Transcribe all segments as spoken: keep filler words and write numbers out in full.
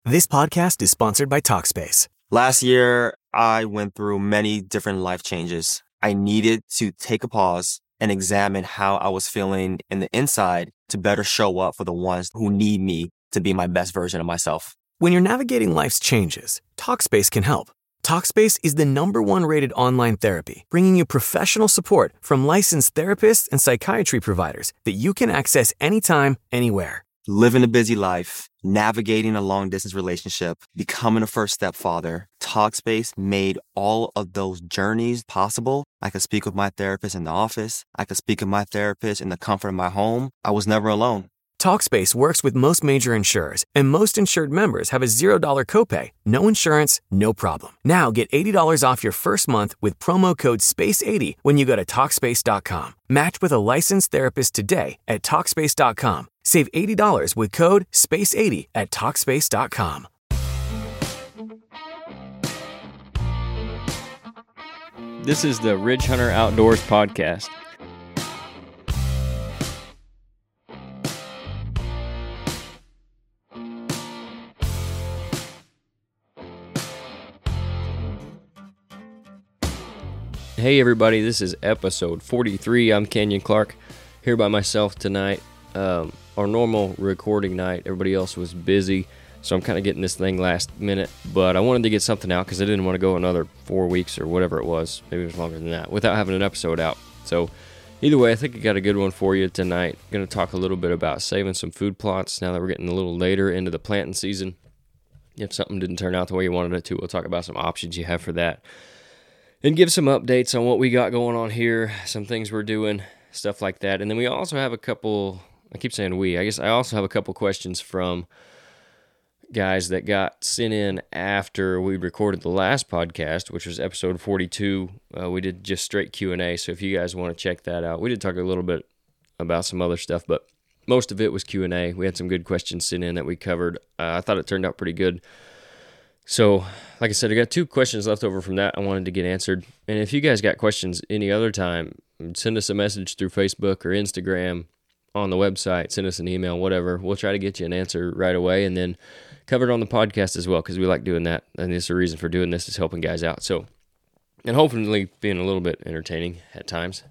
This podcast is sponsored by Talkspace. Last year, I went through many different life changes. I needed to take a pause and examine how I was feeling in the inside to better show up for the ones who need me to be my best version of myself. When you're navigating life's changes, Talkspace can help. Talkspace is the number one rated online therapy, bringing you professional support from licensed therapists and psychiatry providers that you can access anytime, anywhere. Living a busy life, navigating a long-distance relationship, becoming a first-step father, Talkspace made all of those journeys possible. I could speak with my therapist in the office. I could speak with my therapist in the comfort of my home. I was never alone. Talkspace works with most major insurers, and most insured members have a zero dollars copay. No insurance, no problem. Now get eighty dollars off your first month with promo code space eighty when you go to Talkspace dot com. Match with a licensed therapist today at Talkspace dot com. Save eighty dollars with code space eighty at Talkspace dot com. This is the Ridge Hunter Outdoors podcast. Hey everybody, this is episode forty-three. I'm Kenyon Clark, here by myself tonight. Um, our normal recording night, everybody else was busy, so I'm kind of getting this thing last minute, but I wanted to get something out because I didn't want to go another four weeks or whatever it was, maybe it was longer than that, without having an episode out. So either way, I think I got a good one for you tonight. I'm going to talk a little bit about saving some food plots now that we're getting a little later into the planting season. If something didn't turn out the way you wanted it to, we'll talk about some options you have for that. And give some updates on what we got going on here, some things we're doing, stuff like that. And then we also have a couple, I keep saying we, I guess I also have a couple questions from guys that got sent in after we recorded the last podcast, which was episode forty-two. Uh, we did just straight Q and A, so if you guys want to check that out. We did talk a little bit about some other stuff, but most of it was Q and A. We had some good questions sent in that we covered. Uh, I thought it turned out pretty good. So, like I said, I got two questions left over from that I wanted to get answered. And if you guys got questions any other time, send us a message through Facebook or Instagram, on the website, send us an email, whatever. We'll try to get you an answer right away and then cover it on the podcast as well because we like doing that. And it's the reason for doing this is helping guys out. So, and hopefully being a little bit entertaining at times.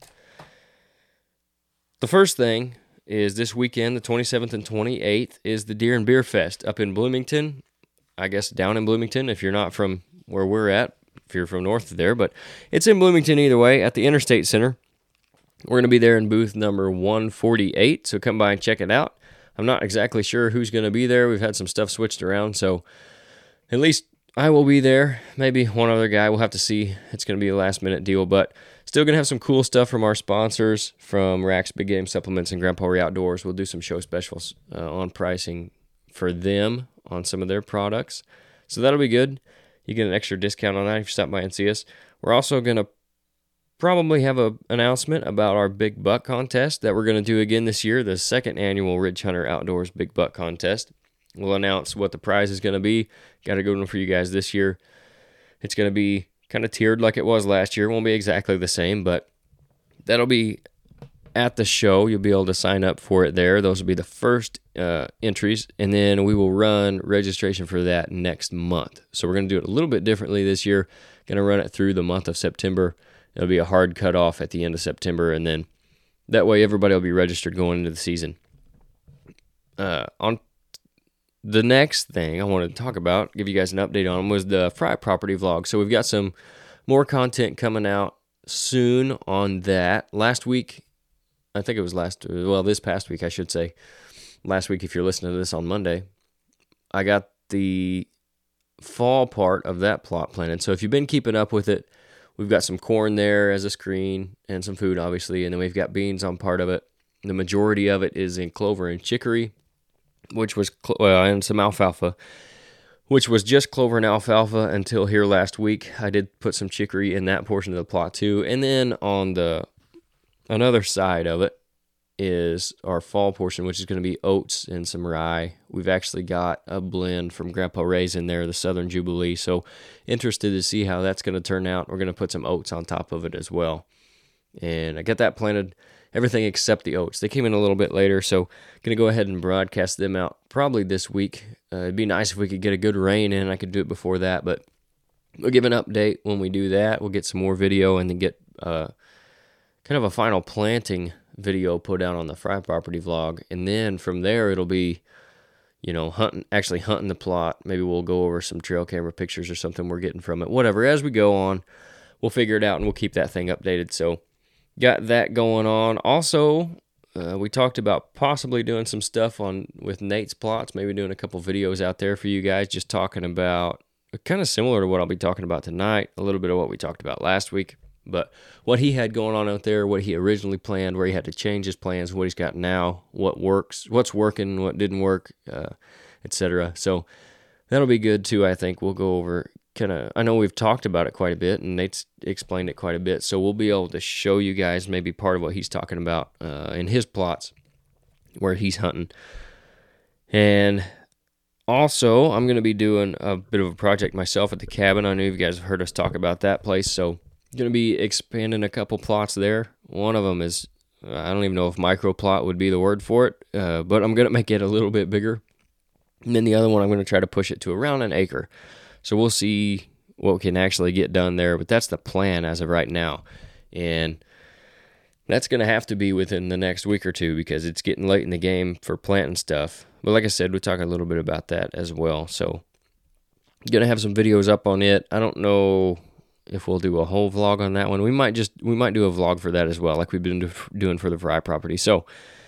The first thing is this weekend, the twenty-seventh and twenty-eighth, is the Deer and Beer Fest up in Bloomington. I guess down in Bloomington if you're not from where we're at, if you're from north of there, but it's in Bloomington either way at the Interstate Center. We're going to be there in booth number one forty-eight, so come by and check it out. I'm not exactly sure who's going to be there. We've had some stuff switched around, so at least I will be there. Maybe one other guy. We'll have to see. It's going to be a last-minute deal, but still going to have some cool stuff from our sponsors, from Rack's Big Game Supplements and Grandpa Ray Outdoors. We'll do some show specials uh, on pricing for them on some of their products. So that'll be good. You get an extra discount on that if you stop by and see us. We're also going to probably have an announcement about our Big Buck Contest that we're going to do again this year, the second annual Ridge Hunter Outdoors Big Buck Contest. We'll announce what the prize is going to be. Got a good one for you guys this year. It's going to be kind of tiered like it was last year. It won't be exactly the same, but that'll be at the show. You'll be able to sign up for it there. Those will be the first uh, entries, and then we will run registration for that next month. So we're going to do it a little bit differently this year. Going to run it through the month of September. It'll be a hard cutoff at the end of September, and then that way everybody will be registered going into the season. Uh, on the next thing I wanted to talk about, give you guys an update on, was the Fry property vlog. So we've got some more content coming out soon on that. Last week, I think it was last, well, this past week, I should say. Last week, if you're listening to this on Monday, I got the fall part of that plot planted. So if you've been keeping up with it, we've got some corn there as a screen and some food, obviously, and then we've got beans on part of it. The majority of it is in clover and chicory, which was, well, and some alfalfa, which was just clover and alfalfa until here last week. I did put some chicory in that portion of the plot too. And then on the another side of it is our fall portion, which is going to be oats and some rye. We've actually got a blend from Grandpa Ray's in there, the Southern Jubilee. So interested to see how that's going to turn out. We're going to put some oats on top of it as well. And I got that planted everything except the oats. They came in a little bit later, so going to go ahead and broadcast them out probably this week. Uh, it'd be nice if we could get a good rain in. I could do it before that, but we'll give an update when we do that. We'll get some more video and then get uh, kind of a final planting video put out on the Fry Property vlog. And then from there, it'll be, you know, hunting, actually hunting the plot. Maybe we'll go over some trail camera pictures or something we're getting from it. Whatever, as we go on, we'll figure it out and we'll keep that thing updated. So got that going on. Also, uh, we talked about possibly doing some stuff on with Nate's plots, maybe doing a couple videos out there for you guys, just talking about, kind of similar to what I'll be talking about tonight, a little bit of what we talked about last week, but what he had going on out there, what he originally planned, where he had to change his plans, what he's got now, what works, what's working, what didn't work, uh, et cetera. So that'll be good too, I think. We'll go over kind of, I know we've talked about it quite a bit, and Nate's explained it quite a bit, so we'll be able to show you guys maybe part of what he's talking about uh, in his plots, where he's hunting. And also, I'm going to be doing a bit of a project myself at the cabin. I know you guys have heard us talk about that place, so I'm going to be expanding a couple plots there. One of them is, I don't even know if micro plot would be the word for it, uh, but I'm going to make it a little bit bigger. And then the other one, I'm going to try to push it to around an acre. So we'll see what we can actually get done there, but that's the plan as of right now. And that's going to have to be within the next week or two because it's getting late in the game for planting stuff. But like I said, we'll talk a little bit about that as well. So going to have some videos up on it. I don't know if we'll do a whole vlog on that one. We might just, we might do a vlog for that as well, like we've been do, doing for the Fry Property. So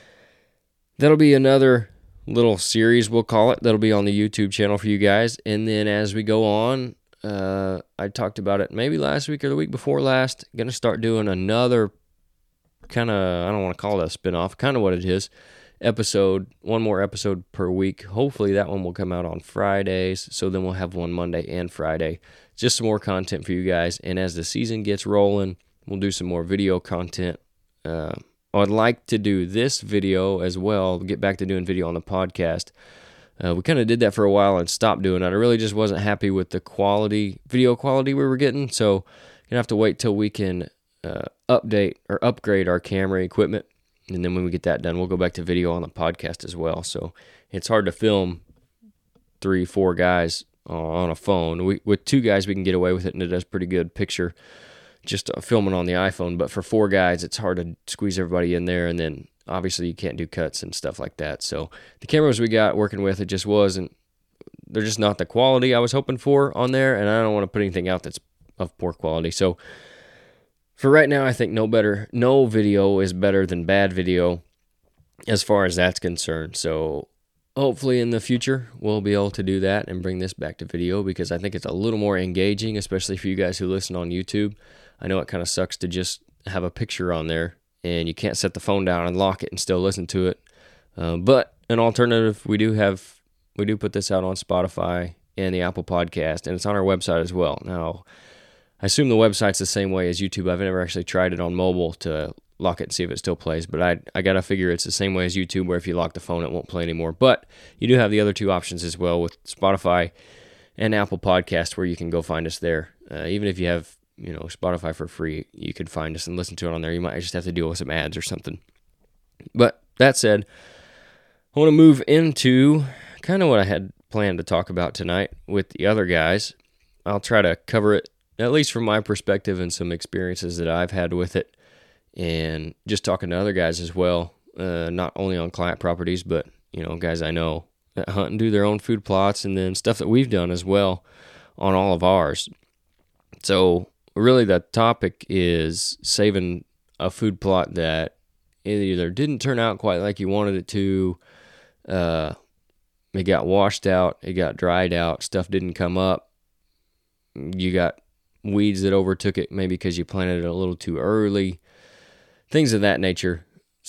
that'll be another little series, we'll call it, that'll be on the YouTube channel for you guys. And then as we go on, uh, I talked about it maybe last week or the week before last, going to start doing another kind of, I don't want to call it a spin-off, kind of what it is, episode, one more episode per week. Hopefully that one will come out on Fridays, so then we'll have one Monday and Friday. Just some more content for you guys, and as the season gets rolling, we'll do some more video content. Uh, I'd like to do this video as well, get back to doing video on the podcast. Uh, we kind of did that for a while and stopped doing it. I really just wasn't happy with the quality, video quality we were getting, so going to have to wait till we can uh, update or upgrade our camera equipment. And then when we get that done, we'll go back to video on the podcast as well. So it's hard to film three, four guys on a phone. We, with two guys, we can get away with it, and it does pretty good picture just uh, filming on the iPhone. But for four guys, it's hard to squeeze everybody in there. And then obviously you can't do cuts and stuff like that. So the cameras we got working with, it just wasn't, they're just not the quality I was hoping for on there. And I don't want to put anything out that's of poor quality. So for right now, I think no better, no video is better than bad video as far as that's concerned. So hopefully in the future, we'll be able to do that and bring this back to video because I think it's a little more engaging, especially for you guys who listen on YouTube. I know it kind of sucks to just have a picture on there and you can't set the phone down and lock it and still listen to it. Uh, but an alternative, we do have, we do put this out on Spotify and the Apple Podcast, and it's on our website as well. Now, I assume the website's the same way as YouTube. I've never actually tried it on mobile to lock it and see if it still plays, but I I got to figure it's the same way as YouTube where if you lock the phone, it won't play anymore. But you do have the other two options as well with Spotify and Apple Podcast where you can go find us there. Uh, even if you have, you know, Spotify for free, you could find us and listen to it on there. You might just have to deal with some ads or something. But that said, I want to move into kind of what I had planned to talk about tonight with the other guys. I'll try to cover it at least from my perspective and some experiences that I've had with it, and just talking to other guys as well, uh, not only on client properties, but, you know, guys I know that hunt and do their own food plots, and then stuff that we've done as well on all of ours. So really the topic is saving a food plot that either didn't turn out quite like you wanted it to, uh, it got washed out, it got dried out, stuff didn't come up, you got weeds that overtook it maybe because you planted it a little too early, things of that nature.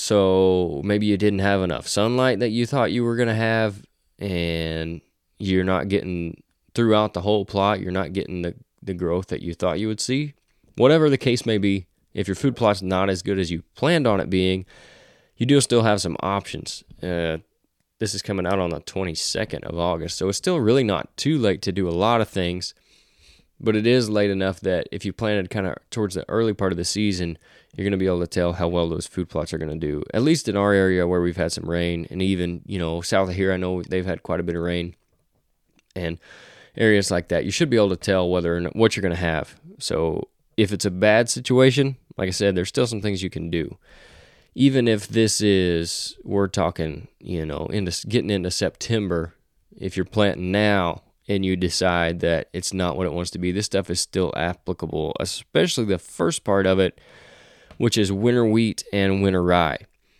So maybe you didn't have enough sunlight that you thought you were going to have, and you're not getting throughout the whole plot, you're not getting the, the growth that you thought you would see. Whatever the case may be, if your food plot's not as good as you planned on it being, you do still have some options. Uh, this is coming out on the twenty-second of August, so it's still really not too late to do a lot of things. But it is late enough that if you planted kind of towards the early part of the season, you're going to be able to tell how well those food plots are going to do. At least in our area where we've had some rain, and even, you know, south of here, I know they've had quite a bit of rain. And areas like that, you should be able to tell whether or not what you're going to have. So if it's a bad situation, like I said, there's still some things you can do. Even if this is, we're talking, you know, into getting into September, if you're planting now and you decide that it's not what it wants to be, this stuff is still applicable, especially the first part of it, which is winter wheat and winter rye.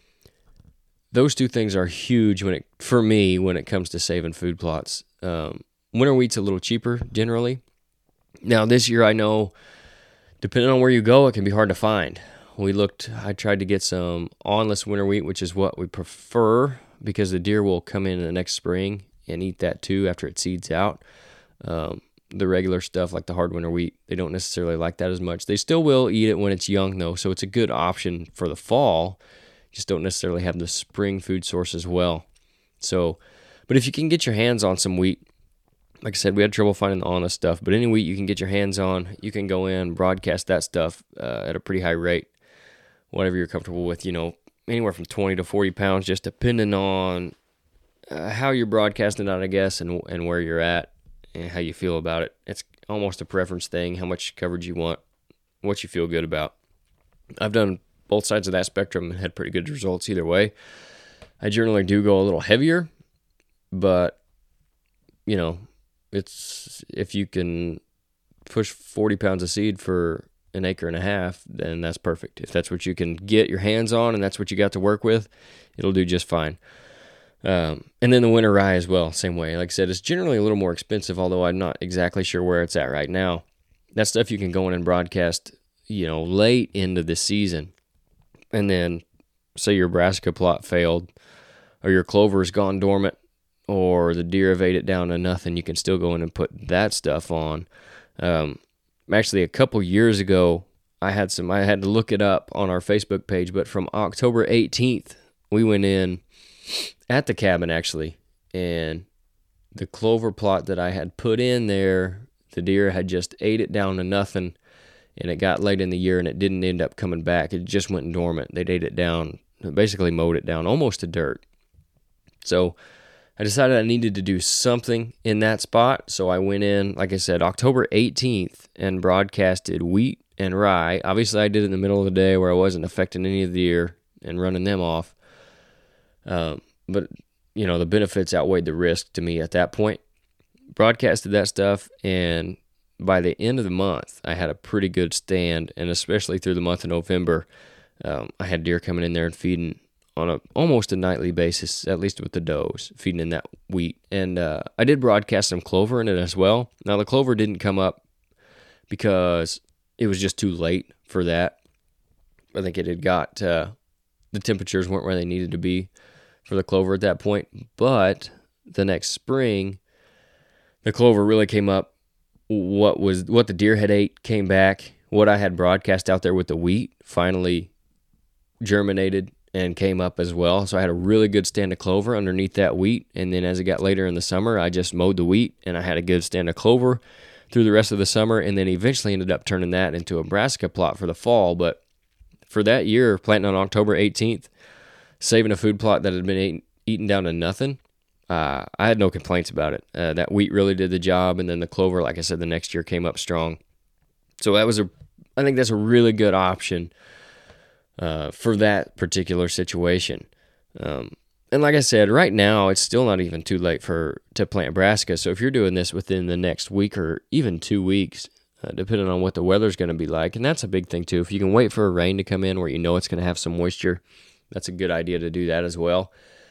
Those two things are huge when it, for me, when it comes to saving food plots. Um, winter wheat's a little cheaper generally. Now this year, I know, depending on where you go, it can be hard to find. We looked, I tried to get some awnless winter wheat, which is what we prefer because the deer will come in the next spring and eat that too after it seeds out. Um, the regular stuff like the hard winter wheat, they don't necessarily like that as much. They still will eat it when it's young though, so it's a good option for the fall. Just don't necessarily have the spring food source as well. So, but if you can get your hands on some wheat, like I said, we had trouble finding the honest stuff, but any wheat you can get your hands on, you can go in, broadcast that stuff uh, at a pretty high rate, whatever you're comfortable with, you know, anywhere from twenty to forty pounds, just depending on uh, how you're broadcasting it, I guess, and and where you're at and how you feel about it. It's almost a preference thing, how much coverage you want, what you feel good about. I've done both sides of that spectrum and had pretty good results either way. I generally do go a little heavier, but, you know, it's if you can push forty pounds of seed for an acre and a half, then that's perfect. If that's what you can get your hands on and that's what you got to work with, it'll do just fine. Um, and then the winter rye as well, same way. Like I said, it's generally a little more expensive, although I'm not exactly sure where it's at right now. That stuff you can go in and broadcast, you know, late into the season. And then say your brassica plot failed or your clover's gone dormant or the deer have ate it down to nothing, you can still go in and put that stuff on. Um, actually, a couple years ago, I had some, I had to look it up on our Facebook page, but from October eighteenth, we went in at the cabin actually, and the clover plot that I had put in there, the deer had just ate it down to nothing, and it got late in the year and it didn't end up coming back. It just went dormant. They'd ate it down, basically mowed it down almost to dirt. So I decided I needed to do something in that spot, so I went in, like I said, October eighteenth and broadcasted wheat and rye. Obviously, I did it in the middle of the day where I wasn't affecting any of the deer and running them off. Um, but, you know, the benefits outweighed the risk to me at that point. Broadcasted that stuff, and by the end of the month, I had a pretty good stand, and especially through the month of November, um, I had deer coming in there and feeding on a almost a nightly basis, at least with the does, feeding in that wheat. And uh, I did broadcast some clover in it as well. Now, the clover didn't come up because it was just too late for that. I think it had got, uh, the temperatures weren't where they needed to be for the clover at that point. But the next spring, the clover really came up. What was what the deer had ate came back. What I had broadcast out there with the wheat finally germinated and came up as well. So I had a really good stand of clover underneath that wheat. And then as it got later in the summer, I just mowed the wheat and I had a good stand of clover through the rest of the summer, and then eventually ended up turning that into a brassica plot for the fall. But for that year, planting on October eighteenth, saving a food plot that had been eaten, eaten down to nothing, uh, I had no complaints about it. Uh, that wheat really did the job, and then the clover, like I said, the next year came up strong. So that was a, I think that's a really good option Uh, for that particular situation. Um, and like I said, right now, it's still not even too late for to plant brassica. So if you're doing this within the next week or even two weeks, uh, depending on what the weather's going to be like, and that's a big thing too. If you can wait for a rain to come in where you know it's going to have some moisture, that's a good idea to do that as well.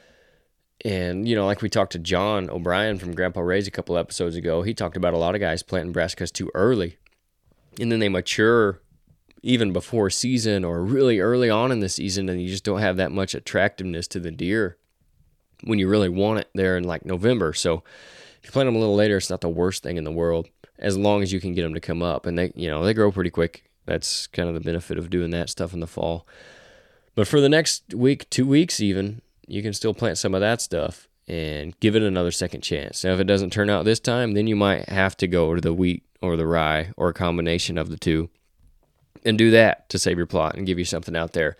And, you know, like we talked to John O'Brien from Grandpa Ray's a couple episodes ago, he talked about a lot of guys planting brassicas too early, and then they mature even before season or really early on in the season, and you just don't have that much attractiveness to the deer when you really want it there in like November. So if you plant them a little later, it's not the worst thing in the world, as long as you can get them to come up. And they, you know, they grow pretty quick. That's kind of the benefit of doing that stuff in the fall. But for the next week, two weeks even, you can still plant some of that stuff and give it another second chance. Now, if it doesn't turn out this time, then you might have to go to the wheat or the rye or a combination of the two, and do that to save your plot and give you something out there.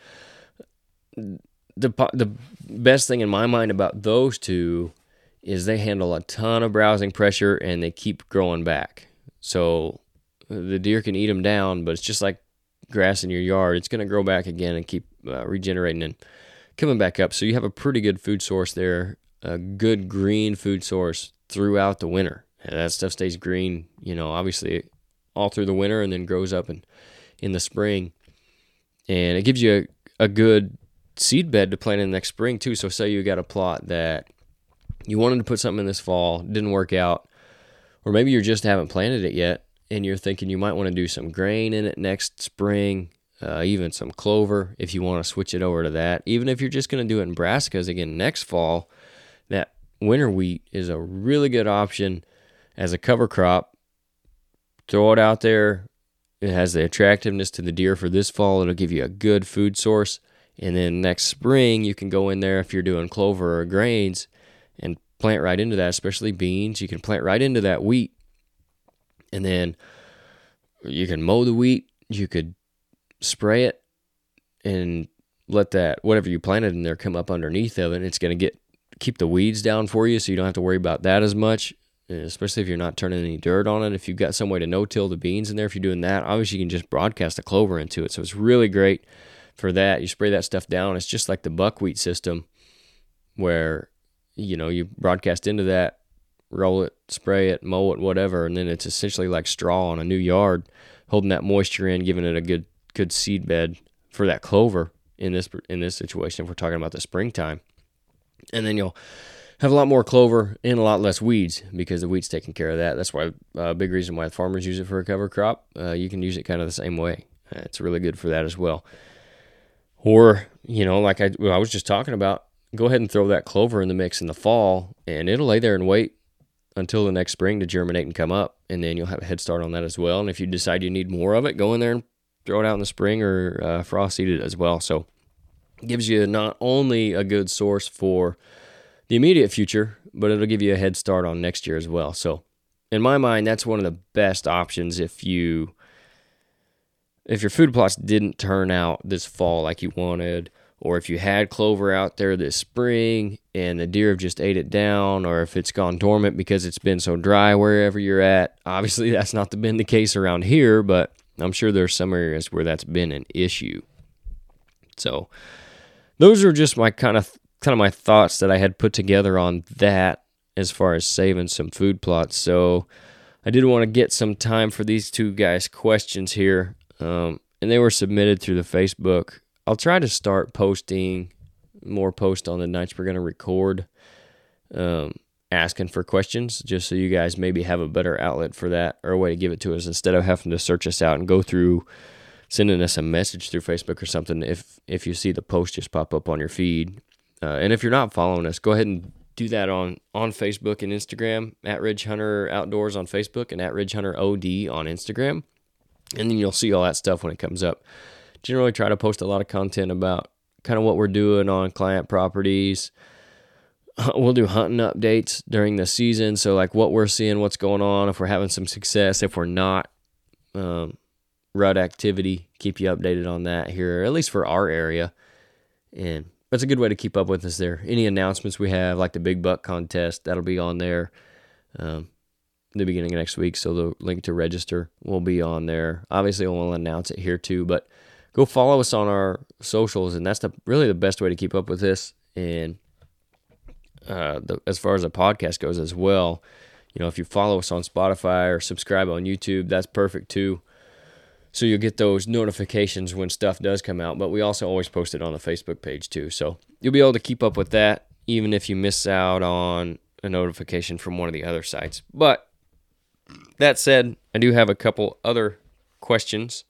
The the best thing in my mind about those two is they handle a ton of browsing pressure and they keep growing back. So the deer can eat them down, but it's just like grass in your yard. It's going to grow back again and keep uh, regenerating and coming back up. So you have a pretty good food source there, a good green food source throughout the winter. And that stuff stays green, you know, obviously all through the winter and then grows up in, in the spring. And it gives you a, a good seed bed to plant in the next spring too. So say you got a plot that you wanted to put something in this fall, didn't work out, or maybe you just haven't planted it yet, and you're thinking you might want to do some grain in it next spring, uh, even some clover if you want to switch it over to that. Even if you're just going to do it in brassicas again next fall, that winter wheat is a really good option as a cover crop. Throw it out there. It has the attractiveness to the deer for this fall. It'll give you a good food source. And then next spring, you can go in there if you're doing clover or grains and plant right into that, especially beans. You can plant right into that wheat. And then you can mow the wheat. You could spray it and let that, whatever you planted in there, come up underneath of it. And it's going to get keep the weeds down for you, so you don't have to worry about that as much, especially if you're not turning any dirt on it. If you've got some way to no-till the beans in there, if you're doing that, obviously you can just broadcast the clover into it. So it's really great for that. You spray that stuff down. It's just like the buckwheat system where, you know, you broadcast into that, roll it, spray it, mow it, whatever, and then it's essentially like straw on a new yard, holding that moisture in, giving it a good good seed bed for that clover in this in this situation if we're talking about the springtime. And then you'll have a lot more clover and a lot less weeds because the wheat's taking care of that. That's why a uh, big reason why farmers use it for a cover crop. Uh, you can use it kind of the same way. Uh, it's really good for that as well. Or, you know, like I, well, I was just talking about, go ahead and throw that clover in the mix in the fall, and it'll lay there and wait until the next spring to germinate and come up, and then you'll have a head start on that as well. And if you decide you need more of it, go in there and throw it out in the spring or uh, frost seed it as well. So it gives you not only a good source for the immediate future, but it'll give you a head start on next year as well. So in my mind, that's one of the best options if you if your food plots didn't turn out this fall like you wanted, or if you had clover out there this spring and the deer have just ate it down, or if it's gone dormant because it's been so dry wherever you're at. Obviously, that's not been the case around here, but I'm sure there's some areas where that's been an issue. So those are just my kind of kind of my thoughts that I had put together on that as far as saving some food plots. So I did want to get some time for these two guys' questions here, um, and they were submitted through the Facebook. I'll try to start posting more posts on the nights we're going to record, um, asking for questions, just so you guys maybe have a better outlet for that or a way to give it to us instead of having to search us out and go through sending us a message through Facebook or something. If if you see the post just pop up on your feed, uh, and if you're not following us, go ahead and do that on on Facebook and Instagram, at Ridge Hunter Outdoors on Facebook and at Ridge Hunter O D on Instagram, and then you'll see all that stuff when it comes up. Generally try to post a lot of content about kind of what we're doing on client properties. We'll do hunting updates during the season, so like what we're seeing, what's going on, if we're having some success, if we're not, um, rut activity, keep you updated on that here, at least for our area. And that's a good way to keep up with us there. Any announcements we have, like the Big Buck Contest, that'll be on there um, in the beginning of next week, so the link to register will be on there. Obviously, we'll announce it here too, but go follow us on our socials, and that's the really the best way to keep up with this. And uh, the, as far as the podcast goes as well, you know, if you follow us on Spotify or subscribe on YouTube, that's perfect too. So you'll get those notifications when stuff does come out. But we also always post it on the Facebook page too. So you'll be able to keep up with that, even if you miss out on a notification from one of the other sites. But that said, I do have a couple other questions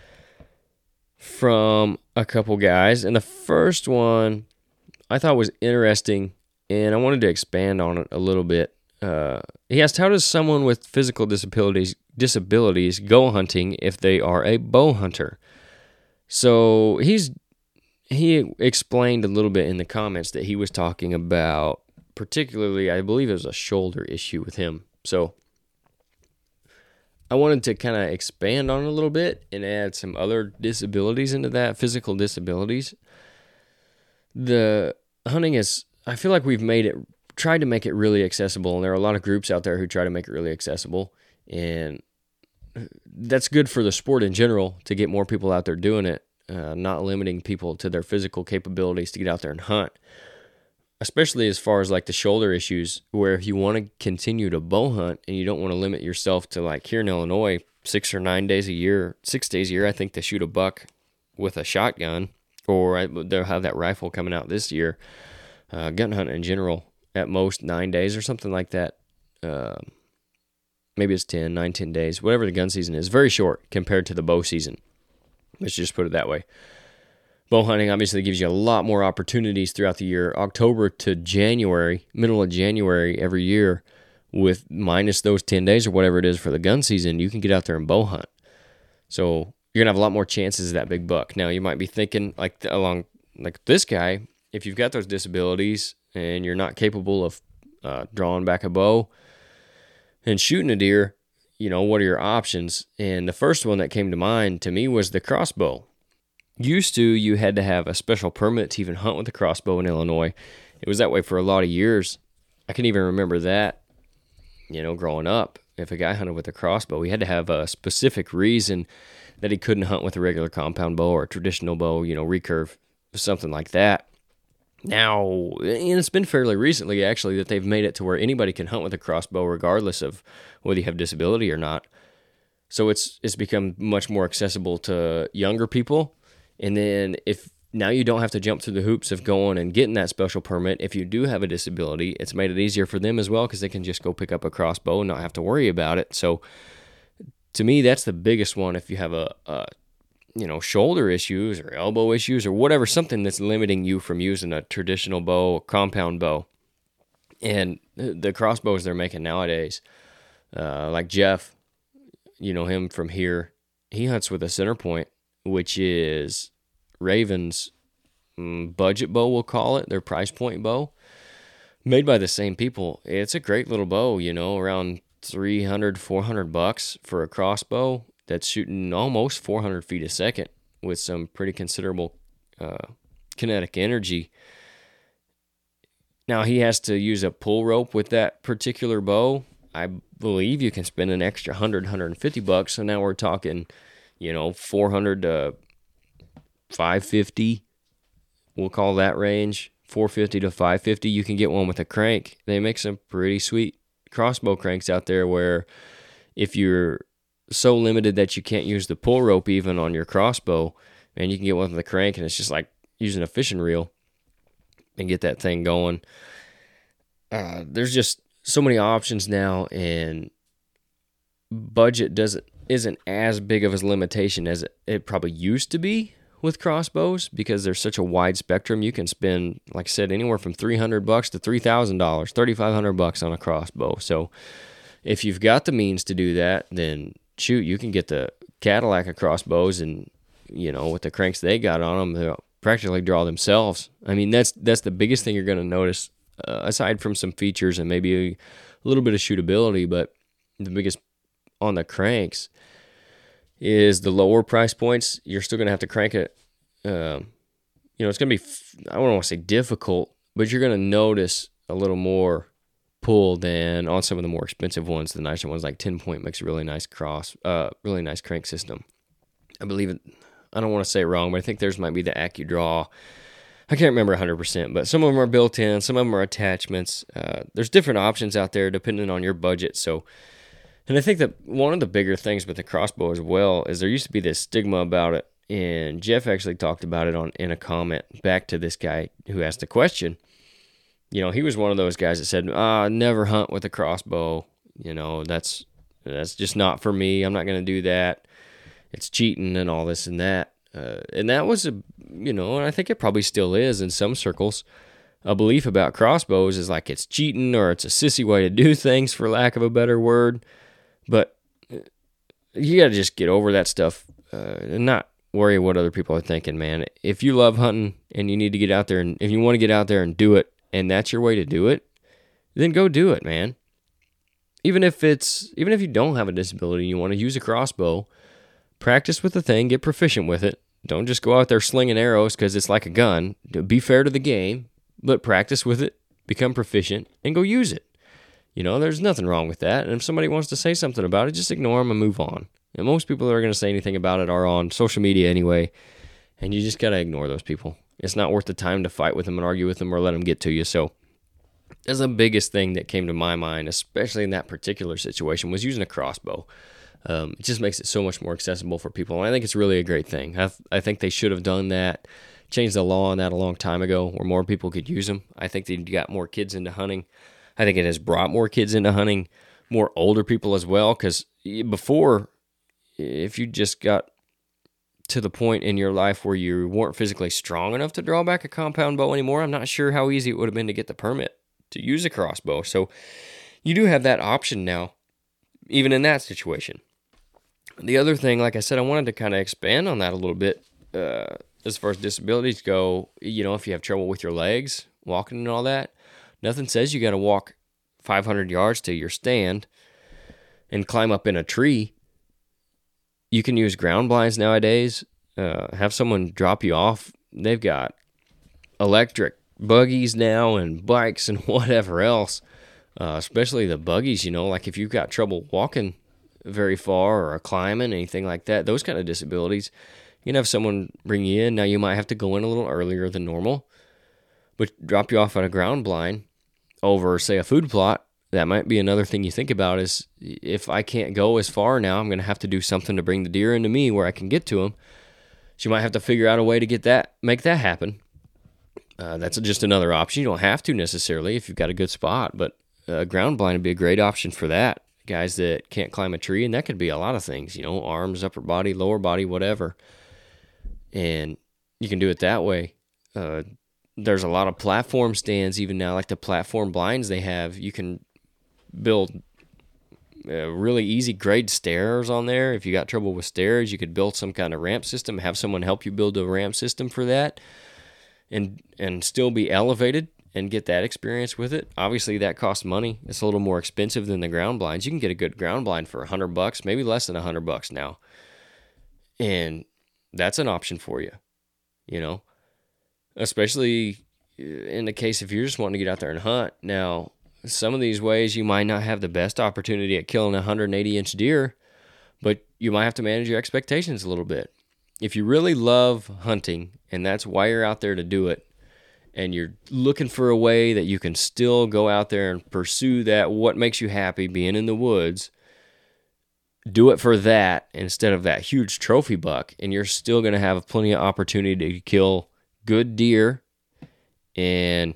from a couple guys, and the first one I thought was interesting, and I wanted to expand on it a little bit. Uh, he asked, how does someone with physical disabilities disabilities go hunting if they are a bow hunter? So he's he explained a little bit in the comments that he was talking about, particularly, I believe it was a shoulder issue with him. So I wanted to kind of expand on it a little bit and add some other disabilities into that, physical disabilities. The hunting is, I feel like we've made it, tried to make it really accessible, and there are a lot of groups out there who try to make it really accessible, and that's good for the sport in general to get more people out there doing it, uh, not limiting people to their physical capabilities to get out there and hunt. Especially as far as like the shoulder issues, where if you want to continue to bow hunt and you don't want to limit yourself to, like here in Illinois, six or nine days a year, six days a year, I think, to shoot a buck with a shotgun, or they'll have that rifle coming out this year. Uh, gun hunting in general, at most nine days or something like that. Uh, maybe it's ten, nine, ten days, whatever the gun season is. Very short compared to the bow season. Let's just put it that way. Bow hunting obviously gives you a lot more opportunities throughout the year. October to January, middle of January every year, with minus those ten days or whatever it is for the gun season, you can get out there and bow hunt. So you're going to have a lot more chances of that big buck. Now, you might be thinking, like along like this guy, if you've got those disabilities and you're not capable of uh, drawing back a bow and shooting a deer, you know, what are your options? And the first one that came to mind to me was the crossbow. Used to, you had to have a special permit to even hunt with a crossbow in Illinois. It was that way for a lot of years. I can even remember that, you know, growing up. If a guy hunted with a crossbow, he had to have a specific reason that he couldn't hunt with a regular compound bow or a traditional bow, you know, recurve, something like that. Now, and it's been fairly recently, actually, that they've made it to where anybody can hunt with a crossbow regardless of whether you have disability or not. So it's it's become much more accessible to younger people. And then if now you don't have to jump through the hoops of going and getting that special permit, if you do have a disability, it's made it easier for them as well, because they can just go pick up a crossbow and not have to worry about it. So to me, that's the biggest one. If you have a, a you know, shoulder issues or elbow issues or whatever, something that's limiting you from using a traditional bow, a compound bow. And the crossbows they're making nowadays, uh, like Jeff, you know him from here, he hunts with a center point, which is Raven's um, budget bow, we'll call it, their price point bow, made by the same people. It's a great little bow, you know, around three hundred, four hundred bucks for a crossbow that's shooting almost four hundred feet a second with some pretty considerable uh, kinetic energy. Now, he has to use a pull rope with that particular bow. I believe you can spend an extra one hundred, one hundred fifty bucks, so now we're talking, you know, four hundred to five fifty, we'll call that range, four fifty to five fifty. You can get one with a crank. They make some pretty sweet crossbow cranks out there where if you're so limited that you can't use the pull rope even on your crossbow, and you can get one with a crank, and it's just like using a fishing reel and get that thing going. Uh, there's just so many options now, and budget doesn't isn't as big of a limitation as it, it probably used to be with crossbows, because there's such a wide spectrum. You can spend, like I said, anywhere from three hundred bucks to three thousand dollars, thirty-five hundred bucks on a crossbow. So if you've got the means to do that, then shoot, you can get the Cadillac of crossbows, and, you know, with the cranks they got on them, they'll practically draw themselves. I mean, that's that's the biggest thing you're going to notice, uh, aside from some features and maybe a, a little bit of shootability, but the biggest on the cranks is the lower price points. You're still going to have to crank it. Um, you know, it's going to be, I don't want to say difficult, but you're going to notice a little more pull than on some of the more expensive ones. The nicer ones, like ten point, makes a really nice cross, uh, really nice crank system. I believe it. I don't want to say it wrong, but I think theirs might be the AccuDraw. I can't remember one hundred percent, but some of them are built in, some of them are attachments. Uh, there's different options out there depending on your budget. So, and I think that one of the bigger things with the crossbow as well is there used to be this stigma about it, and Jeff actually talked about it on in a comment back to this guy who asked the question. You know, he was one of those guys that said, ah, never hunt with a crossbow. You know, that's that's just not for me. I'm not going to do that. It's cheating and all this and that. Uh, and that was, a, you know, and I think it probably still is in some circles, a belief about crossbows is like it's cheating or it's a sissy way to do things, for lack of a better word. But you got to just get over that stuff uh, and not worry what other people are thinking, man. If you love hunting and you need to get out there, and if you want to get out there and do it, and that's your way to do it, then go do it, man. even if it's even if you don't have a disability and you want to use a crossbow, practice with the thing, get proficient with it. Don't just go out there slinging arrows because it's like a gun. Be fair to the game, but practice with it, become proficient, and go use it. You know, there's nothing wrong with that. And if somebody wants to say something about it, just ignore them and move on. And most people that are going to say anything about it are on social media anyway, and you just got to ignore those people. It's not worth the time to fight with them and argue with them or let them get to you. So that's the biggest thing that came to my mind, especially in that particular situation, was using a crossbow. Um, it just makes it so much more accessible for people, and I think it's really a great thing. I, th- I think they should have done that, changed the law on that a long time ago, where more people could use them. I think they got more kids into hunting. I think it has brought more kids into hunting, more older people as well, because before, if you just got to the point in your life where you weren't physically strong enough to draw back a compound bow anymore, I'm not sure how easy it would have been to get the permit to use a crossbow. So you do have that option now, even in that situation. The other thing, like I said, I wanted to kind of expand on that a little bit. Uh, as far as disabilities go, you know, if you have trouble with your legs, walking and all that, nothing says you got to walk five hundred yards to your stand and climb up in a tree. You can use ground blinds nowadays. Uh, have someone drop you off. They've got electric buggies now and bikes and whatever else, uh, especially the buggies, you know, like if you've got trouble walking very far or climbing, anything like that, those kind of disabilities, you can have someone bring you in. Now you might have to go in a little earlier than normal, but drop you off at a ground blind over, say, a food plot. That might be another thing you think about is if I can't go as far now, I'm going to have to do something to bring the deer into me where I can get to them. So you might have to figure out a way to get that, make that happen. Uh, that's just another option. You don't have to necessarily if you've got a good spot, but a ground blind would be a great option for that. Guys that can't climb a tree, and that could be a lot of things, you know, arms, upper body, lower body, whatever. And you can do it that way. Uh, there's a lot of platform stands even now, like the platform blinds they have. You can build uh, really easy grade stairs on there. If you got trouble with stairs, you could build some kind of ramp system, have someone help you build a ramp system for that, and and still be elevated and get that experience with it. Obviously, that costs money. It's a little more expensive than the ground blinds. You can get a good ground blind for a hundred bucks, maybe less than a hundred bucks now, and that's an option for you. You know, especially in the case if you're just wanting to get out there and hunt. Now, some of these ways you might not have the best opportunity at killing a one hundred eighty inch deer, but you might have to manage your expectations a little bit. If you really love hunting and that's why you're out there to do it, and you're looking for a way that you can still go out there and pursue that, what makes you happy, being in the woods, do it for that instead of that huge trophy buck, and you're still going to have plenty of opportunity to kill good deer and,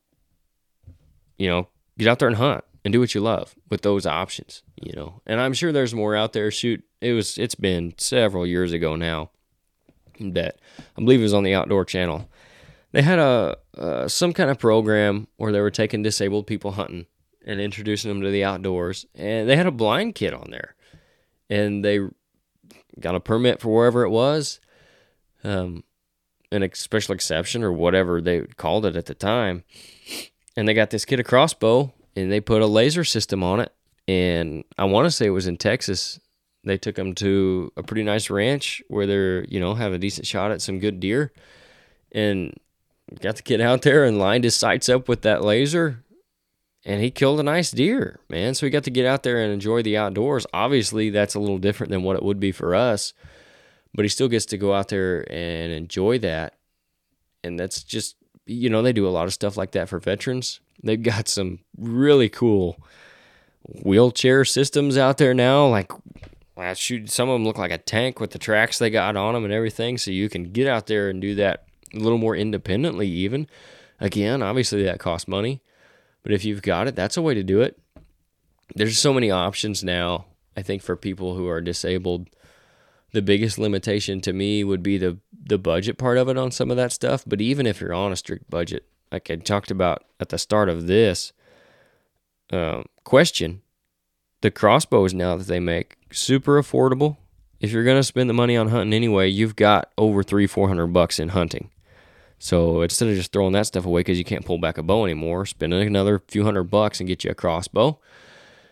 you know, get out there and hunt and do what you love with those options, you know. And I'm sure there's more out there. Shoot, it was, it's been several years ago now that I believe it was on the Outdoor Channel. They had a uh, some kind of program where they were taking disabled people hunting and introducing them to the outdoors, and they had a blind kid on there, and they got a permit for wherever it was, um, an special exception or whatever they called it at the time, and they got this kid a crossbow, and they put a laser system on it, and I want to say it was in Texas. They took him to a pretty nice ranch where they're, you know, have a decent shot at some good deer, and got the kid out there and lined his sights up with that laser, and he killed a nice deer, man. So he got to get out there and enjoy the outdoors. Obviously, that's a little different than what it would be for us, but he still gets to go out there and enjoy that. And that's just, you know, they do a lot of stuff like that for veterans. They've got some really cool wheelchair systems out there now. Like, well, shoot, some of them look like a tank with the tracks they got on them and everything. So you can get out there and do that a little more independently even. Again, obviously that costs money, but if you've got it, that's a way to do it. There's so many options now, I think, for people who are disabled. The biggest limitation to me would be the the budget part of it on some of that stuff, but even if you're on a strict budget, like I talked about at the start of this uh, question, the crossbows now that they make, super affordable. If you're going to spend the money on hunting anyway, you've got over three, four hundred bucks in hunting. So instead of just throwing that stuff away because you can't pull back a bow anymore, spend another few hundred bucks and get you a crossbow.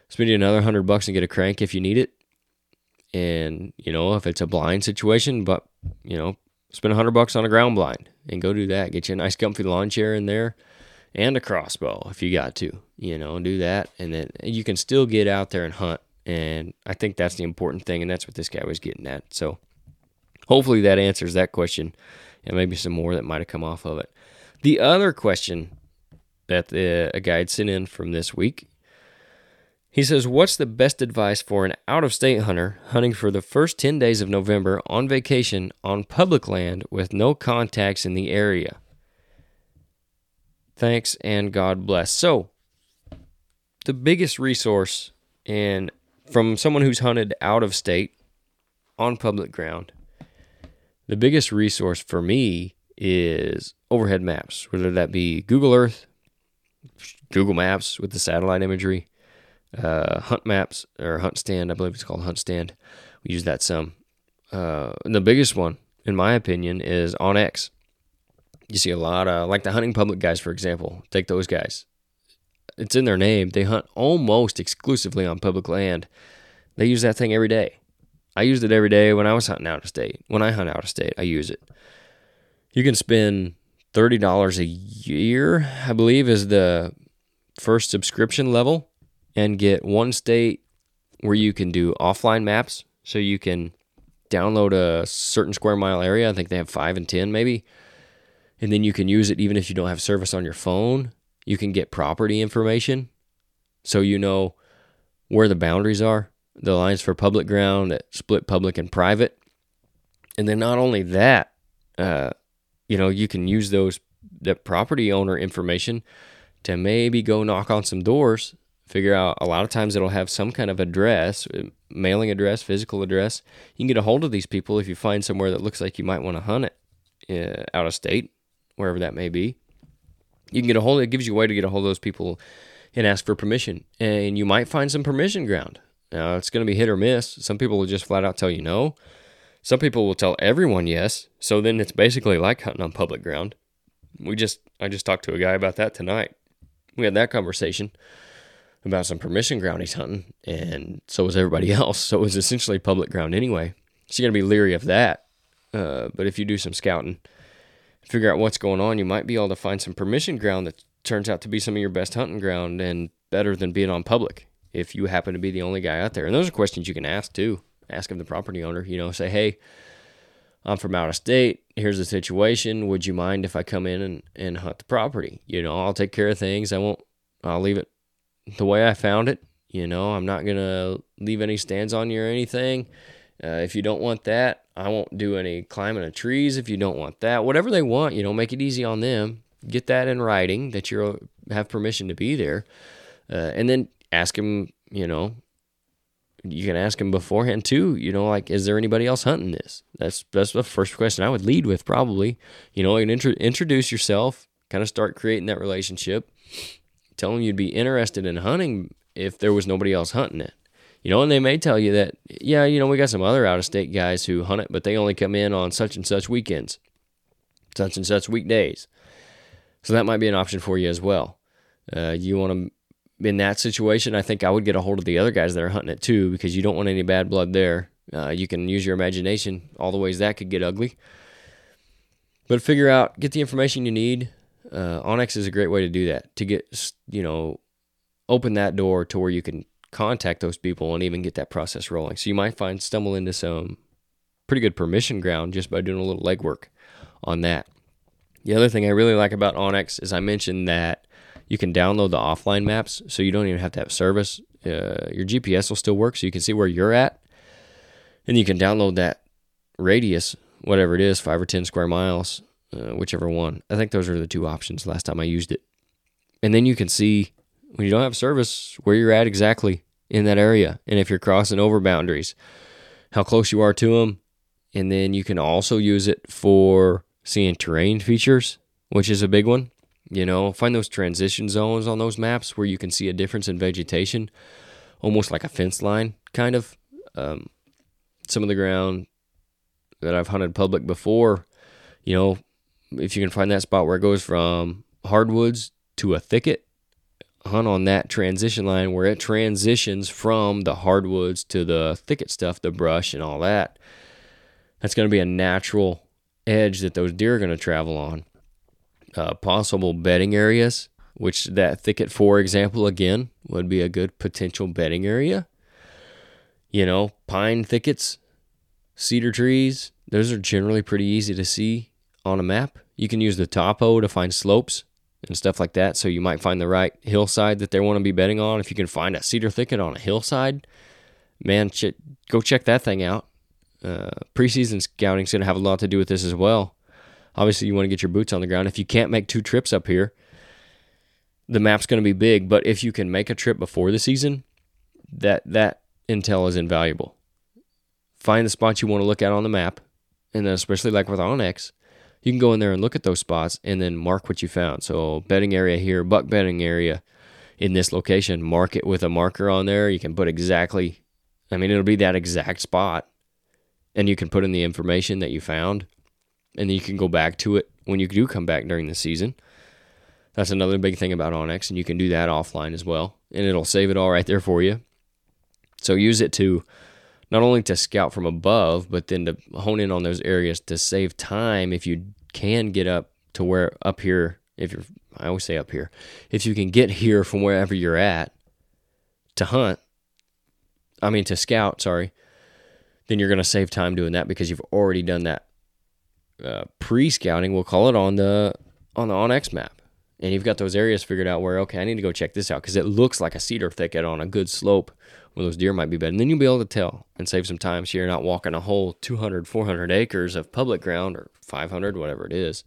spend you another hundred bucks and get a crank if you need it. And, you know, if it's a blind situation, but, you know, spend a hundred bucks on a ground blind and go do that. Get you a nice comfy lawn chair in there and a crossbow if you got to, you know, do that. And then you can still get out there and hunt. And I think that's the important thing. And that's what this guy was getting at. So hopefully that answers that question and maybe some more that might have come off of it. The other question that the, a guy had sent in from this week, he says, what's the best advice for an out-of-state hunter hunting for the first ten days of November on vacation on public land with no contacts in the area? Thanks and God bless. So, the biggest resource and from someone who's hunted out of state on public ground, the biggest resource for me is overhead maps, whether that be Google Earth, Google Maps with the satellite imagery, uh, Hunt Maps, or Hunt Stand, I believe it's called Hunt Stand. We use that some. Uh, and the biggest one, in my opinion, is OnX. You see a lot of, like the hunting public guys, for example. Take those guys. It's in their name. They hunt almost exclusively on public land. They use that thing every day. I used it every day when I was hunting out of state. When I hunt out of state, I use it. You can spend thirty dollars a year, I believe, is the first subscription level, and get one state where you can do offline maps. So you can download a certain square mile area. I think they have five and ten maybe. And then you can use it even if you don't have service on your phone. You can get property information so you know where the boundaries are, the lines for public ground that split public and private. And then not only that, uh, you know, you can use those that property owner information to maybe go knock on some doors, figure out, a lot of times it'll have some kind of address, mailing address, physical address. You can get a hold of these people if you find somewhere that looks like you might want to hunt it uh, out of state, wherever that may be. You can get a hold of it. It gives you a way to get a hold of those people and ask for permission. And you might find some permission ground. Now, it's going to be hit or miss. Some people will just flat out tell you no. Some people will tell everyone yes. So then it's basically like hunting on public ground. We just, I just talked to a guy about that tonight. We had that conversation about some permission ground he's hunting, and so was everybody else. So it was essentially public ground anyway. So you're going to be leery of that. Uh, but if you do some scouting, figure out what's going on, you might be able to find some permission ground that turns out to be some of your best hunting ground and better than being on public if you happen to be the only guy out there. And those are questions you can ask too. Ask of the property owner, you know, say, hey, I'm from out of state. Here's the situation. Would you mind if I come in and, and hunt the property? You know, I'll take care of things. I won't, I'll leave it the way I found it. You know, I'm not going to leave any stands on you or anything. Uh, if you don't want that, I won't do any climbing of trees if you don't want that. Whatever they want, you know, make it easy on them. Get that in writing that you have permission to be there. Uh, and then ask them, you know, you can ask them beforehand too, you know, like, is there anybody else hunting this? That's that's the first question I would lead with probably. You know, you can intro- introduce yourself, kind of start creating that relationship. Tell them you'd be interested in hunting if there was nobody else hunting it. You know, and they may tell you that, yeah, you know, we got some other out-of-state guys who hunt it, but they only come in on such and such weekends, such and such weekdays. So that might be an option for you as well. Uh, you want to, in that situation, I think I would get a hold of the other guys that are hunting it too, because you don't want any bad blood there. Uh, you can use your imagination all the ways that could get ugly. But figure out, get the information you need. Uh, OnX is a great way to do that, to get, you know, open that door to where you can contact those people and even get that process rolling. So you might find, stumble into some pretty good permission ground just by doing a little legwork on that. The other thing I really like about OnX is I mentioned that you can download the offline maps, so you don't even have to have service. Uh, your G P S will still work, so you can see where you're at. And you can download that radius, whatever it is, five or ten square miles, uh, whichever one. I think those are the two options last time I used it. And then you can see, when you don't have service, where you're at exactly in that area. And if you're crossing over boundaries, how close you are to them. And then you can also use it for seeing terrain features, which is a big one. You know, find those transition zones on those maps where you can see a difference in vegetation, almost like a fence line, kind of. Um, some of the ground that I've hunted public before, you know, if you can find that spot where it goes from hardwoods to a thicket, hunt on that transition line where it transitions from the hardwoods to the thicket stuff, the brush and all that. That's going to be a natural edge that those deer are going to travel on. Uh, possible bedding areas, which that thicket, for example, again, would be a good potential bedding area. You know, pine thickets, cedar trees, those are generally pretty easy to see on a map. You can use the topo to find slopes and stuff like that, so you might find the right hillside that they want to be bedding on. If you can find a cedar thicket on a hillside, man, ch- go check that thing out. Uh, preseason scouting is going to have a lot to do with this as well. Obviously, you want to get your boots on the ground. If you can't make two trips up here, the map's going to be big, but if you can make a trip before the season, that that intel is invaluable. Find the spots you want to look at on the map, and then especially like with onX, you can go in there and look at those spots and then mark what you found. So bedding area here, buck bedding area in this location, mark it with a marker on there. You can put exactly, I mean, it'll be that exact spot, and you can put in the information that you found, and then you can go back to it when you do come back during the season. That's another big thing about onX, and you can do that offline as well, and it'll save it all right there for you. So use it to not only to scout from above, but then to hone in on those areas to save time if you can get up to where up here, if you're, I always say up here, if you can get here from wherever you're at to hunt, I mean to scout, sorry, then you're going to save time doing that because you've already done that uh, pre-scouting, we'll call it, on the on the onX map. And you've got those areas figured out where, okay, I need to go check this out because it looks like a cedar thicket on a good slope where those deer might be bedding. And then you'll be able to tell and save some time so you're not walking a whole two hundred, four hundred acres of public ground or five hundred, whatever it is.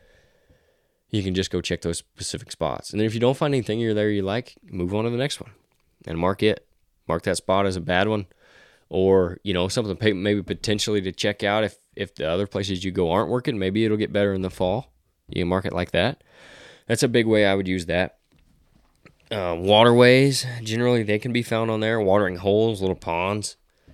You can just go check those specific spots. And then if you don't find anything you're there you like, move on to the next one and mark it. Mark that spot as a bad one, or, you know, something maybe potentially to check out if, if the other places you go aren't working. Maybe it'll get better in the fall. You can mark it like that. That's a big way I would use that. Uh, waterways, generally they can be found on there. Watering holes, little ponds.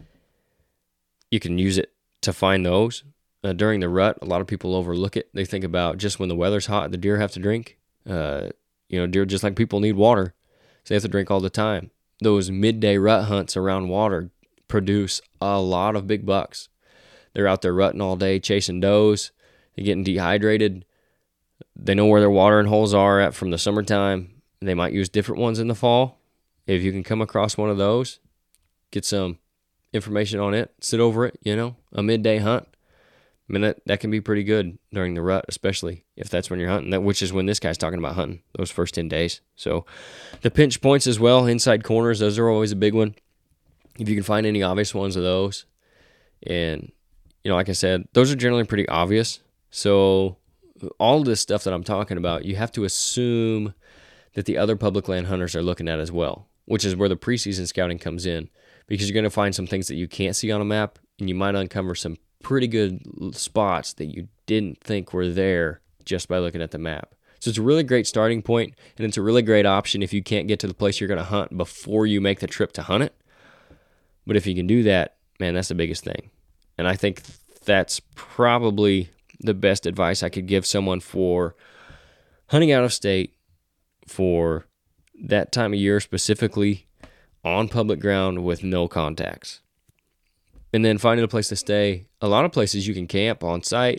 You can use it to find those. Uh, during the rut, a lot of people overlook it. They think about just when the weather's hot, the deer have to drink. Uh, you know, deer, just like people, need water. So they have to drink all the time. Those midday rut hunts around water produce a lot of big bucks. They're out there rutting all day, chasing does. They're getting dehydrated. They know where their watering holes are at from the summertime. They might use different ones in the fall. If you can come across one of those, get some information on it, sit over it, you know, a midday hunt. I mean, that, that can be pretty good during the rut, especially if that's when you're hunting, that, which is when this guy's talking about hunting, those first ten days. So the pinch points as well, inside corners, those are always a big one. If you can find any obvious ones of those. And, you know, like I said, those are generally pretty obvious. So all this stuff that I'm talking about, you have to assume that the other public land hunters are looking at as well, which is where the preseason scouting comes in, because you're going to find some things that you can't see on a map, and you might uncover some pretty good spots that you didn't think were there just by looking at the map. So it's a really great starting point, and it's a really great option if you can't get to the place you're going to hunt before you make the trip to hunt it. But if you can do that, man, that's the biggest thing. And I think that's probably the best advice I could give someone for hunting out of state for that time of year, specifically on public ground with no contacts. And then finding a place to stay. A lot of places you can camp on site.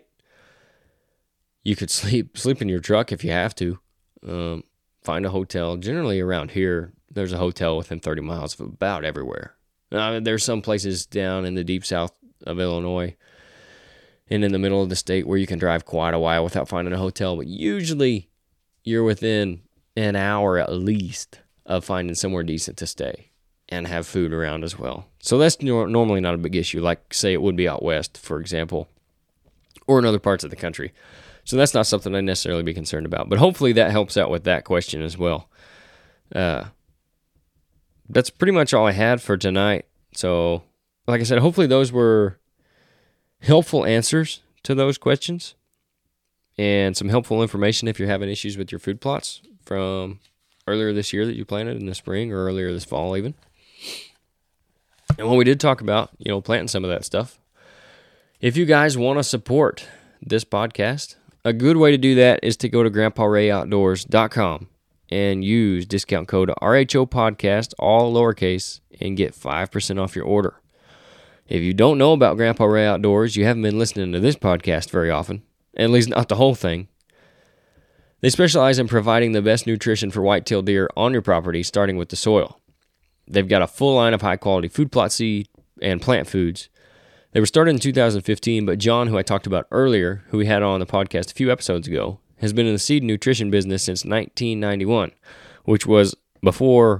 You could sleep sleep in your truck if you have to. Um, find a hotel. Generally around here, there's a hotel within thirty miles of about everywhere. Uh, there's some places down in the deep south of Illinois and in the middle of the state where you can drive quite a while without finding a hotel. But usually you're within an hour at least of finding somewhere decent to stay and have food around as well. So that's no- normally not a big issue, like say it would be out west, for example, or in other parts of the country. So that's not something I'd necessarily be concerned about. But hopefully that helps out with that question as well. Uh, that's pretty much all I had for tonight. So, like I said, hopefully those were helpful answers to those questions and some helpful information if you're having issues with your food plots from earlier this year that you planted in the spring or earlier this fall even. And when we did talk about, you know, planting some of that stuff, if you guys want to support this podcast, a good way to do that is to go to grandpa ray outdoors dot com and use discount code R H O Podcast, all lowercase, and get five percent off your order. If you don't know about Grandpa Ray Outdoors, you haven't been listening to this podcast very often, at least not the whole thing. They specialize in providing the best nutrition for whitetail deer on your property, starting with the soil. They've got a full line of high-quality food plot seed and plant foods. They were started in two thousand fifteen, but John, who I talked about earlier, who we had on the podcast a few episodes ago, has been in the seed and nutrition business since nineteen ninety-one, which was before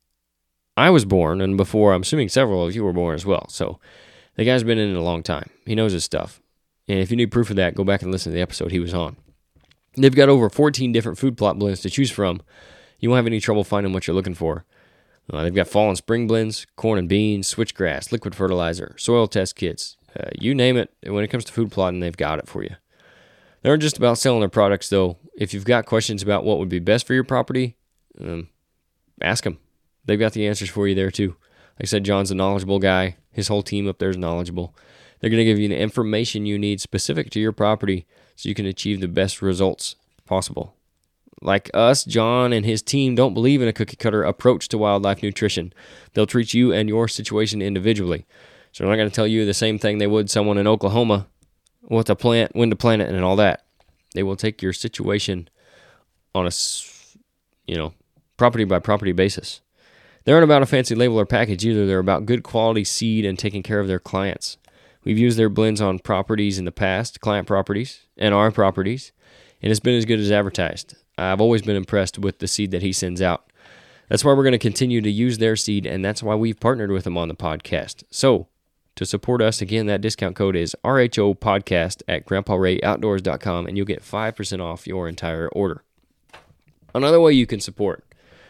I was born and before, I'm assuming, several of you were born as well. So the guy's been in it a long time. He knows his stuff. And if you need proof of that, go back and listen to the episode he was on. They've got over fourteen different food plot blends to choose from. You won't have any trouble finding what you're looking for. Uh, they've got fall and spring blends, corn and beans, switchgrass, liquid fertilizer, soil test kits. Uh, you name it. When it comes to food plotting, they've got it for you. They aren't just about selling their products, though. If you've got questions about what would be best for your property, um, ask them. They've got the answers for you there, too. Like I said, John's a knowledgeable guy. His whole team up there is knowledgeable. They're going to give you the information you need specific to your property so you can achieve the best results possible. Like us, John and his team don't believe in a cookie-cutter approach to wildlife nutrition. They'll treat you and your situation individually. So they're not going to tell you the same thing they would someone in Oklahoma, what to plant, when to plant it, and all that. They will take your situation on a, you know, property-by-property basis. They aren't about a fancy label or package either. They're about good quality seed and taking care of their clients. We've used their blends on properties in the past, client properties, and our properties, and it's been as good as advertised. I've always been impressed with the seed that he sends out. That's why we're going to continue to use their seed, and that's why we've partnered with them on the podcast. So, to support us, again, that discount code is R H O Podcast at grandpa ray outdoors dot com, and you'll get five percent off your entire order. Another way you can support,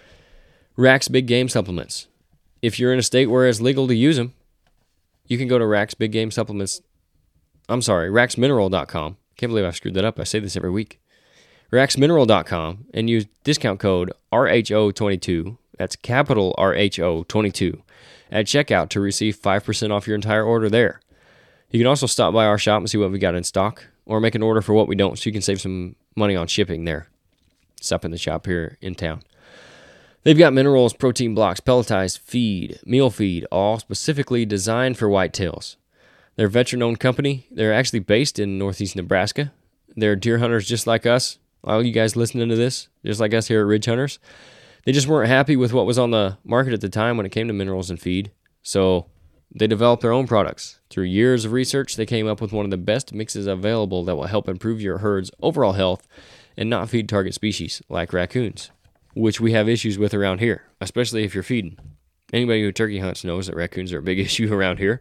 Rack's Big Game Supplements. If you're in a state where it's legal to use them, you can go to Rack's Big Game Supplements. I'm sorry, rax mineral dot com. Can't believe I screwed that up. I say this every week. rax mineral dot com and use discount code R H O twenty-two. That's capital R H O twenty-two. At checkout to receive five percent off your entire order there. You can also stop by our shop and see what we got in stock, or make an order for what we don't so you can save some money on shipping there. It's up in the shop here in town. They've got minerals, protein blocks, pelletized feed, meal feed, all specifically designed for whitetails. They're a veteran-owned company. They're actually based in northeast Nebraska. They're deer hunters just like us. All you guys listening to this, just like us here at Ridge Hunters. They just weren't happy with what was on the market at the time when it came to minerals and feed. So they developed their own products. Through years of research, they came up with one of the best mixes available that will help improve your herd's overall health and not feed target species like raccoons, which we have issues with around here, especially if you're feeding. Anybody who turkey hunts knows that raccoons are a big issue around here.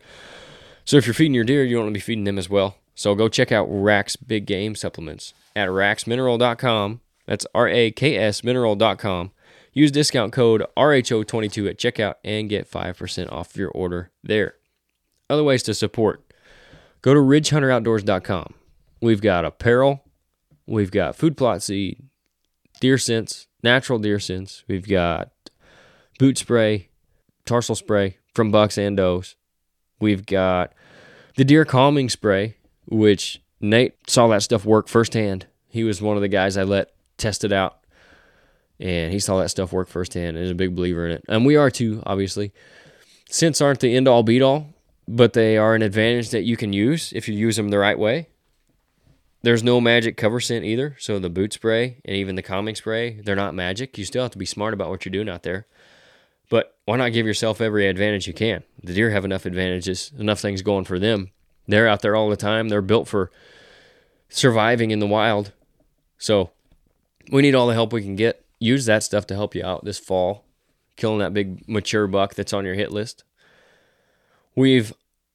So if you're feeding your deer, you don't want to be feeding them as well. So go check out Rack's Big Game Supplements at rax mineral dot com. That's R A K S mineral dot com. Use discount code R H O twenty-two at checkout and get five percent off your order there. Other ways to support. Go to ridge hunter outdoors dot com. We've got apparel. We've got food plot seed, deer scents, natural deer scents. We've got boot spray, tarsal spray from bucks and does. We've got the deer calming spray, which Nate saw that stuff work firsthand. He was one of the guys I let test it out, and he saw that stuff work firsthand and is a big believer in it. And we are too, obviously. Scents aren't the end-all, beat-all, but they are an advantage that you can use if you use them the right way. There's no magic cover scent either, so the boot spray and even the calming spray, they're not magic. You still have to be smart about what you're doing out there. But why not give yourself every advantage you can? The deer have enough advantages, enough things going for them. They're out there all the time. They're built for surviving in the wild. So we need all the help we can get. Use that stuff to help you out this fall, killing that big mature buck that's on your hit list. We've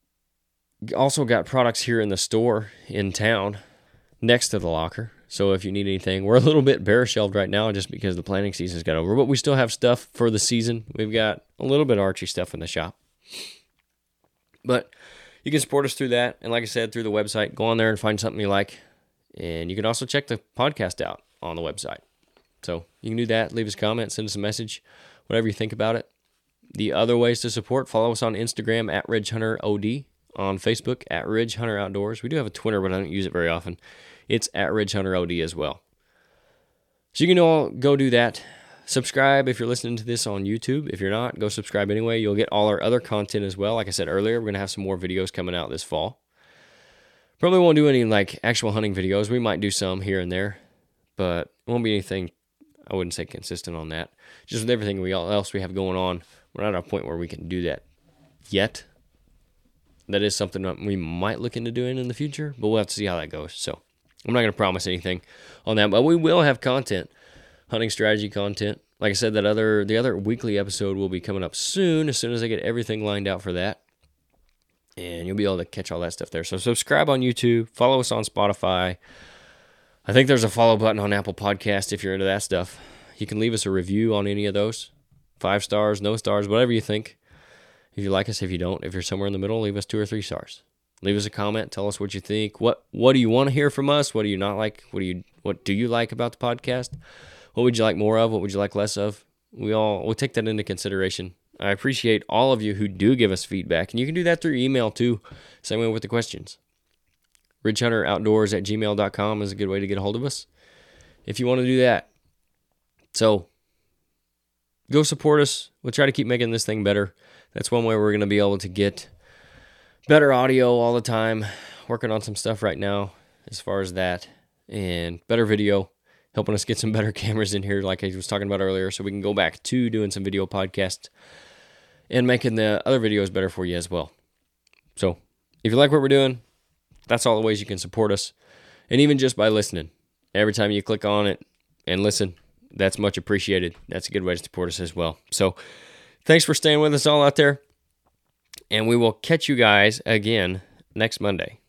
also got products here in the store in town next to the locker. So if you need anything, we're a little bit bare shelved right now just because the planting season's got over, but we still have stuff for the season. We've got a little bit of Archie stuff in the shop. But you can support us through that. And like I said, through the website, go on there and find something you like. And you can also check the podcast out on the website. So you can do that. Leave us a comment, send us a message, whatever you think about it. The other ways to support, follow us on Instagram at Ridge Hunter O D, on Facebook at Ridge Hunter Outdoors. We do have a Twitter, but I don't use it very often. It's at Ridge Hunter O D as well. So you can all go do that. subscribe if you're listening to this on YouTube. If you're not, go subscribe anyway. You'll get all our other content as well. Like I said earlier, we're going to have some more videos coming out this fall. Probably won't do any like actual hunting videos. We might do some here and there, but it won't be anything, I wouldn't say consistent on that. Just with everything we else we have going on, we're not at a point where we can do that yet. That is something that we might look into doing in the future, but we'll have to see how that goes. So I'm not going to promise anything on that, but we will have content, hunting strategy content. Like I said, that other the other weekly episode will be coming up soon, as soon as I get everything lined out for that. And you'll be able to catch all that stuff there. So subscribe on YouTube, follow us on Spotify. I think there's a follow button on Apple Podcast if you're into that stuff. You can leave us a review on any of those. Five stars, no stars, whatever you think. If you like us, if you don't, if you're somewhere in the middle, leave us two or three stars. Leave us a comment. Tell us what you think. What What do you want to hear from us? What do you not like? What do you What do you like about the podcast? What would you like more of? What would you like less of? We all we'll take that into consideration. I appreciate all of you who do give us feedback, and you can do that through email too. Same way with the questions. ridge hunter outdoors at gmail dot com is a good way to get a hold of us if you want to do that. So go support us. We'll try to keep making this thing better. That's one way we're going to be able to get better audio all the time. Working on some stuff right now as far as that, and better video, helping us get some better cameras in here like I was talking about earlier, so we can go back to doing some video podcasts and making the other videos better for you as well. So if you like what we're doing, that's all the ways you can support us. And even just by listening, every time you click on it and listen, that's much appreciated. That's a good way to support us as well. So thanks for staying with us all out there, and we will catch you guys again next Monday.